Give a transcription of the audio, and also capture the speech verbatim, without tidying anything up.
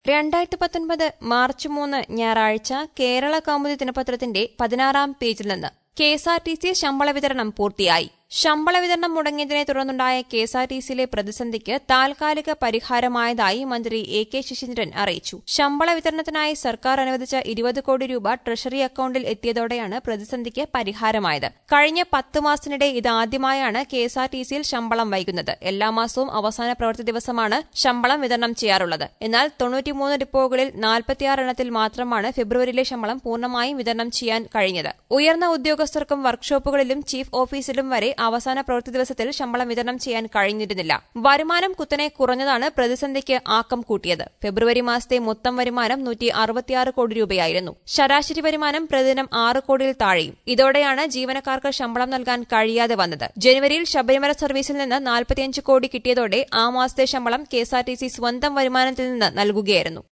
രണ്ടായിരത്തി പത്തൊൻപത് മാർച്ച് മൂന്ന് ഞായറാഴ്ച കേരള കൗമുദി ദിനപത്രത്തിന്റെ പതിനാറാം പേജിൽ നിന്ന് K S R T C ശമ്പള വിതരണം പൂർത്തിയായി. ശമ്പള വിതരണം മുടങ്ങിയതിനെ തുടർന്നുണ്ടായ കെ എസ് ആർ ടി സിയിലെ പ്രതിസന്ധിക്ക് താൽക്കാലിക പരിഹാരമായതായി മന്ത്രി എ കെ ശശീന്ദ്രൻ അറിയിച്ചു. ശമ്പള വിതരണത്തിനായി സർക്കാർ അനുവദിച്ച ഇരുപത് കോടി രൂപ ട്രഷറി അക്കൌണ്ടിൽ എത്തിയതോടെയാണ് പ്രതിസന്ധിക്ക് പരിഹാരമായത്. കഴിഞ്ഞ പത്ത് മാസത്തിനിടെ ഇതാദ്യമായാണ് കെ എസ് ആർ ടി സിയിൽ ശമ്പളം വൈകുന്നത്. എല്ലാ മാസവും അവസാന പ്രവൃത്തി ദിവസമാണ് ശമ്പളം വിതരണം ചെയ്യാറുള്ളത്. എന്നാൽ തൊണ്ണൂറ്റിമൂന്ന് ഡിപ്പോകളിൽ നാൽപ്പത്തിയാറ് എണ്ണത്തിൽ മാത്രമാണ് ഫെബ്രുവരിയിലെ ശമ്പളം പൂർണ്ണമായും വിതരണം ചെയ്യാൻ കഴിഞ്ഞത്. ഉയർന്ന ഉദ്യോഗസ്ഥർക്കും വർക്ക്ഷോപ്പുകളിലും ചീഫ് ഓഫീസിലും വരെ അവസാന പ്രവൃത്തി ദിവസത്തിൽ ശമ്പളം വിതരണം ചെയ്യാൻ കഴിഞ്ഞിരുന്നില്ല. വരുമാനം കുത്തനെ കുറഞ്ഞതാണ് പ്രതിസന്ധിക്ക് ആക്കം കൂട്ടിയത്. ഫെബ്രുവരി മാസത്തെ മൊത്തം വരുമാനം നൂറ്റി അറുപത്തിയാറ് കോടി രൂപയായിരുന്നു. ശരാശരി വരുമാനം പ്രതിദിനം ആറ് കോടിയിൽ താഴെയും. ഇതോടെയാണ് ജീവനക്കാർക്ക് ശമ്പളം നൽകാൻ കഴിയാതെ വന്നത്. ജനുവരിയിൽ ശബരിമല സർവീസിൽ നിന്ന് നാൽപ്പത്തിയഞ്ച് കോടി കിട്ടിയതോടെ ആ മാസത്തെ ശമ്പളം K S R T C സ്വന്തം വരുമാനത്തിൽ നിന്ന് നൽകുകയായിരുന്നു.